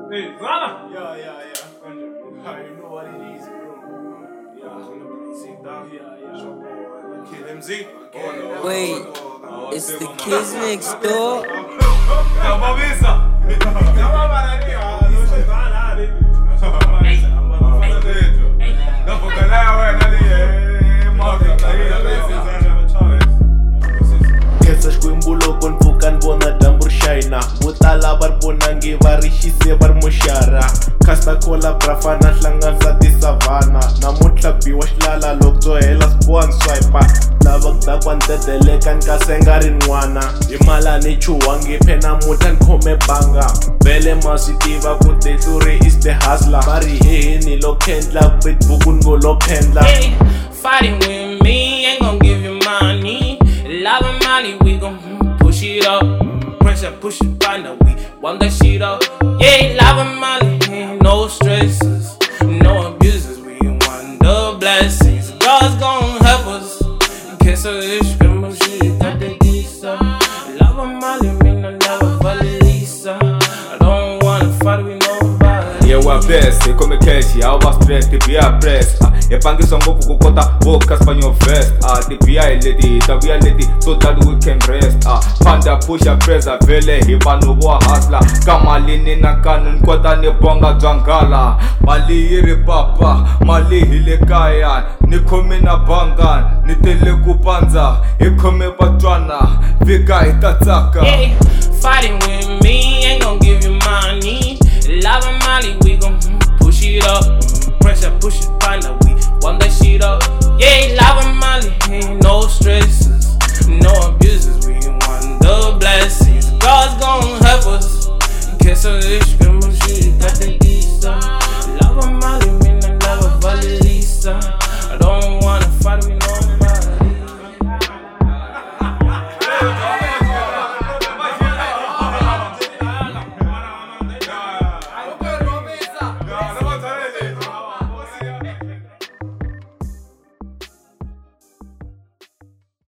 Hey, Zana! Yeah. You know what it is, bro. Kid MZ? Wait, it's the kids next door? Essas quimbulo con fukan bona dambur shaina Butala bar bonangi varishise bar mushara Kasta kola brafana hlanganisa ti savana Namuntlha biwa xilala loko byo hela swiboha ni swipe Lava ku ta kwanteteleka ni kase nga ri n'wana Hi mala ni chuhangi phena mutla ni khome banga Vele ma swi tiva ku tehluri is the hustler Vari heheni lo khendla pitbuku ni ngo lo phendla Hey, fighting with me ain't gon' give you money. Love and money, we gon' push it up. Pressure, push it, find out we want that shit up. Yeah, love and money, ain't no stresses, no abuses. We want the blessings. God's gon' help us. In case of this criminal shit, got the visa. Love and money, mean I never fall Lisa. I don't wanna fight with nobody. Yeah, we're best, come catchy, I was stressed, the beer press. E pangi songo kukukota, focus on your vest. The beer lady, the beer lady, so that we can rest. Panda push a press, a vele, hiba no boa hasla. Kamalini na kanun, kwata ni bonga jangala. Mali iri papa, mali hile kaya. Nikome na bangan, nitele kupanza. Ikome patwana, vika itataka. Hey, fighting with me ain't gon' give you money. Love and money, we gon' push it up. Pressure, push it, find out we want that shit up. Yeah, love and money, ain't no stresses, no abuses. We want the blessings. God's gon' help us in case of this